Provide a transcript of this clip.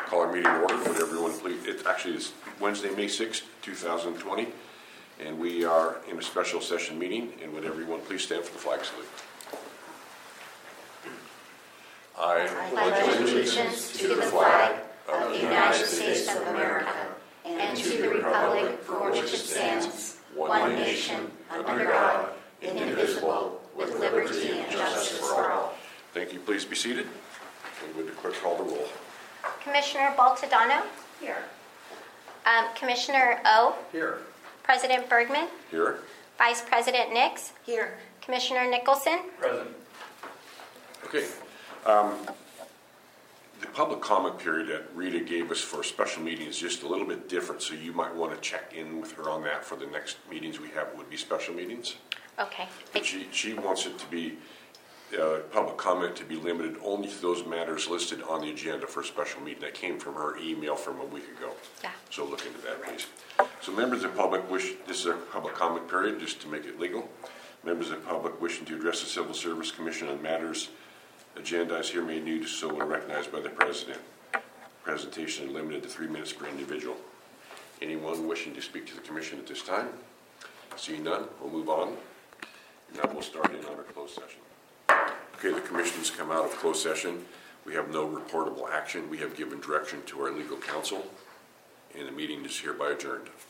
Call our meeting to order. Would everyone please, it actually is Wednesday, May 6th, 2020, and we are in a special session meeting, and would everyone please stand for the flag salute. I pledge allegiance to the flag of the United States of America and to the republic for which it stands, one nation, under God, indivisible, with liberty and justice for all. Thank you. Please be seated. And would the clerk call the roll? Commissioner Baltodano? Here. Commissioner O? Here. President Bergman? Here. Vice President Nix? Here. Commissioner Nicholson? Present. Okay. The public comment period that Rita gave us for a special meeting is just a little bit different, so you might want to check in with her on that for the next meetings we have would be special meetings. Okay. But she wants it to be, public comment to be limited only to those matters listed on the agenda for a special meeting. That came from her email from a week ago. Yeah. So look into that, please. So members of the public this is a public comment period, just to make it legal. Members of the public wishing to address the Civil Service Commission on matters agendized here may do so when recognized by the President. Presentation is limited to 3 minutes per individual. Anyone wishing to speak to the Commission at this time? Seeing none, we'll move on. Now we'll start in on our closed session. Okay, the Commission's come out of closed session. We have no reportable action. We have given direction to our legal counsel, and the meeting is hereby adjourned.